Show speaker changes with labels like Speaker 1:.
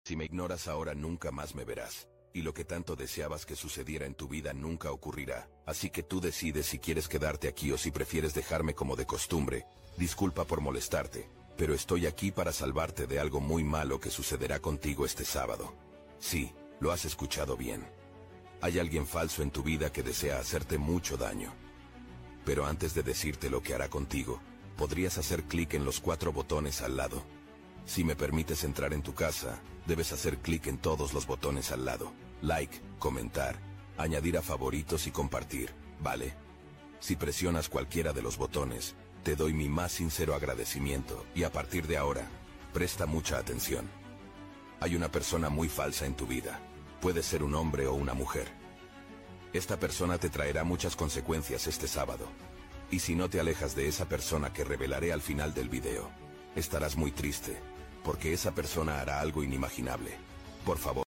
Speaker 1: Si me ignoras ahora nunca más me verás. Y lo que tanto deseabas que sucediera en tu vida nunca ocurrirá. Así que tú decides si quieres quedarte aquí o si prefieres dejarme como de costumbre. Disculpa por molestarte, pero estoy aquí para salvarte de algo muy malo que sucederá contigo este sábado. Sí, lo has escuchado bien. Hay alguien falso en tu vida que desea hacerte mucho daño. Pero antes de decirte lo que hará contigo, podrías hacer clic en los 4 botones al lado. Si me permites entrar en tu casa, debes hacer clic en todos los botones al lado. Like, comentar, añadir a favoritos y compartir, ¿vale? Si presionas cualquiera de los botones, te doy mi más sincero agradecimiento y a partir de ahora, presta mucha atención. Hay una persona muy falsa en tu vida. Puede ser un hombre o una mujer. Esta persona te traerá muchas consecuencias este sábado. Y si no te alejas de esa persona que revelaré al final del video, estarás muy triste, porque esa persona hará algo inimaginable. Por favor.